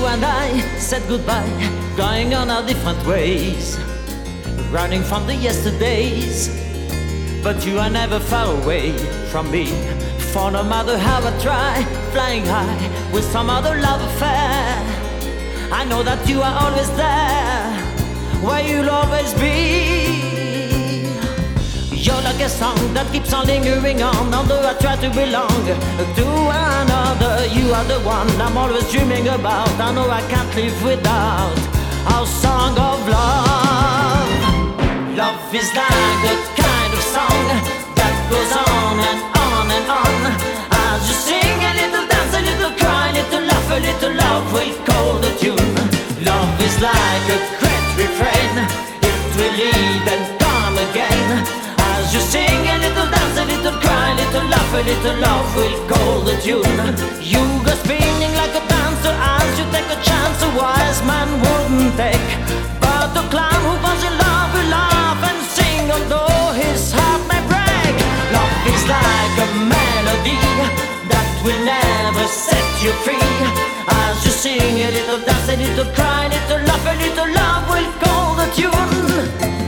and I said goodbye, going on our different ways, running from the yesterdays. But you are never far away from me, for no matter how I try, flying high with some other love affair, I know that you are always there, where you'll always be. You're like a song that keeps on lingering on, although I try to belong to another. You are the one I'm always dreaming about. I know I can't live without our song of love. Love is like the kind of song that goes on and on and on. As you sing a little, dance a little, cry a little, laugh a little, love will call the tune. Love is like a great refrain, it will leave and come again. As you sing a little, dance a little, cry a little, laugh a little, love will call the tune. You go spinning like a dancer as you take a chance a wise man wouldn't take. But the clown who falls in love will laugh and sing although his heart may break. Love is like a melody that will never set you free. As you sing a little, dance a little, cry a little, laugh a little, love will call the tune.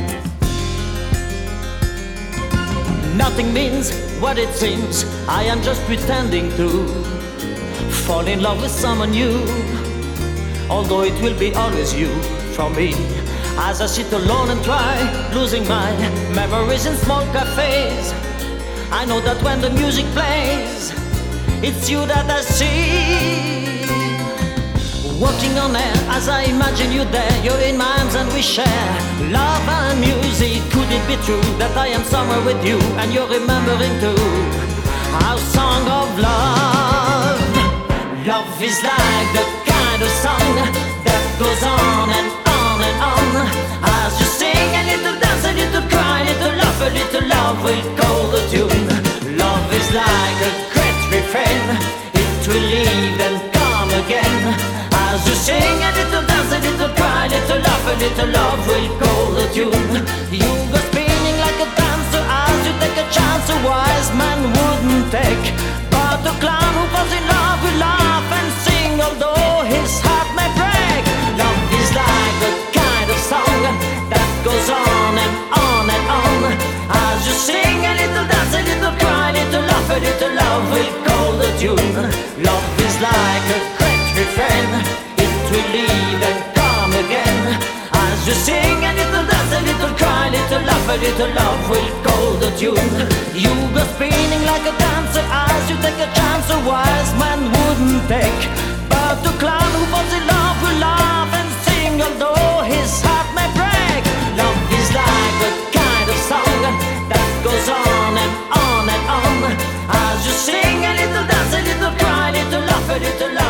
Nothing means what it seems, I am just pretending to fall in love with someone new, although it will be always you from me. As I sit alone and try losing my memories in small cafes, I know that when the music plays, it's you that I see. Walking on air as I imagine you there, you're in my arms and we share love and music. Could it be true that I am somewhere with you and you're remembering too our song of love? Love is like the kind of song that goes on and on and on. As you sing a little, dance a little, cry a little, laugh a little, love will call the tune. Love is like a great refrain, it will leave and come again. As you sing a little, dance a little, cry a little, laugh a little, love will call the tune. You go spinning like a dancer as you take a chance a wise man wouldn't take. But the clown who falls in love will laugh and sing although his heart may break. Love is like the kind of song that goes on and on and on. As you sing a little, dance a little, cry a little, laugh a little, love will call the tune. Love is like a great refrain, it will leave and come again. As you sing a little, dance a little, cry a little, laugh a little, love will call the tune. You go spinning like a dancer as you take a chance a wise man wouldn't take. But the clown who falls in love will laugh and sing although his heart may break. Love is like the kind of song that goes on and on and on. As you sing a little, dance a little, cry a little, laugh a little, love